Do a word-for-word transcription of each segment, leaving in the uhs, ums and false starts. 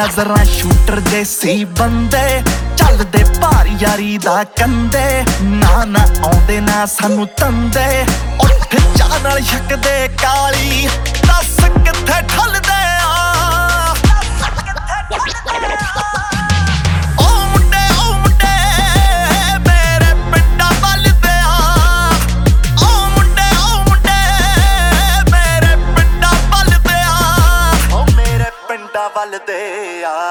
ਨਜ਼ਰਾਂ ਸ਼ੂਟਰ ਦੇ ਸੀ ਬੰਦੇ, ਚੱਲਦੇ ਭਾਰੀ ਯਾਰੀ ਦਾ ਕੰਦੇ, ਨਾ ਨਾ ਆਉਂਦੇ ਨਾ ਸਾਨੂੰ ਤੰਦੇ। ਉੱਠ ਚਾਹ ਨਾਲ ਛਕਦੇ ਕਾਲੀ, ਦੱਸ ਕਿੱਥੇ ਠੱਲਦੇ ਆ। ਉਹ ਮੁੰਡੇ ਉਹ ਮੁੰਡੇ ਮੇਰੇ ਪਿੰਡਾਂ ਵੱਲ ਦੇ ਆ। ਉਹ ਮੁੰਡੇ ਉਹ ਮੁੰਡੇ ਮੇਰੇ ਪਿੰਡਾਂ ਵੱਲ ਦੇ ਆ। ਉਹ ਮੇਰੇ ਪਿੰਡਾਂ ਵੱਲ ਦੇ ਆ।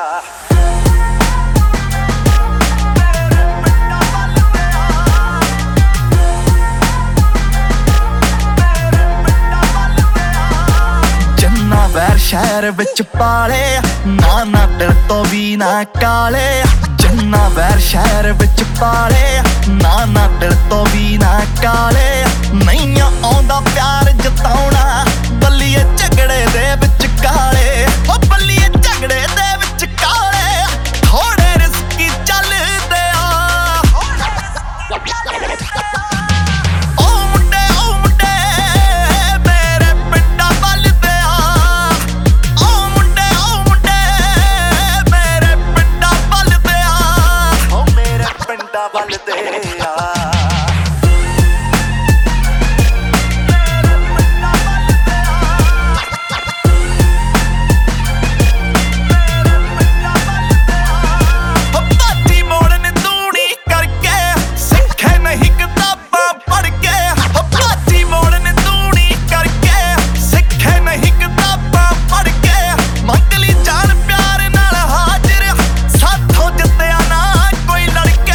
ਵੈਰ ਸ਼ਹਿਰ ਵਿੱਚ ਪਾਲੇ, ਨਾ ਨਾ ਦਿਲ ਤੋਂ ਵੀ ਨਾ ਕਾਲੇ। ਜਿੰਨਾ ਵੈਰ ਸ਼ਹਿਰ ਵਿੱਚ ਪਾਲੇ, ਨਾ ਨਾ ਦਿਲ ਤੋਂ ਵੀ ਨਾ ਕਾਲੇ। ਨਹੀਂ ਆਉਂਦਾ ਪਿਆਰ ਜਤਾਉਣਾ, ਬੱਲੀਏ ਝਗੜੇ ਦੇ ਵਿੱਚ ਕਾਲੇ। ਉਹ ਬੱਲੀਏ ਝਗੜੇ ਦੇ ਵਿੱਚ ਕਾਲੇ, ਥੋੜੇ ਰਿਸਕੀ ਚੱਲਦੇ ਆ। ਵੱਲ ਦੇ ਆ। ਬਾਤੀ ਮੋੜਨ ਦੂਣੀ ਕਰਕੇ, ਸਿੱਖੇ ਨਹੀਂ ਕਿਤਾਬਾਂ ਪੜ੍ਹ ਕੇ। ਬਾਤੀ ਮੋੜਨ ਦੂਣੀ ਕਰਕੇ, ਸਿੱਖੇ ਨਹੀਂ ਕਿਤਾਬਾਂ ਪੜ੍ਹ ਕੇ। ਮੰਗ ਲਈ ਜਾਨ ਪਿਆਰ ਨਾਲ ਹਾਜ਼ਰ, ਸਾਥੋਂ ਜਿੱਤਿਆ ਨਾ ਕੋਈ ਲੜਕੇ।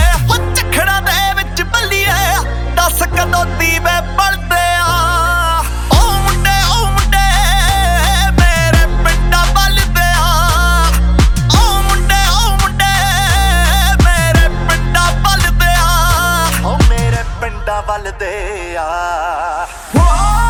ਕਦੋਂ ਦੀਵੇ ਬਲਦੇ ਆ। ਉਹ ਮੁੰਡੇ ਉਹ ਮੁੰਡੇ ਮੇਰੇ ਪਿੰਡਾਂ ਵੱਲ ਦੇ ਆ। ਉਹ ਮੁੰਡੇ ਉਹ ਮੁੰਡੇ ਮੇਰੇ ਪਿੰਡਾਂ ਵੱਲ ਦੇ ਆ। ਉਹ ਮੇਰੇ ਪਿੰਡਾਂ ਵੱਲ ਦੇ ਆ।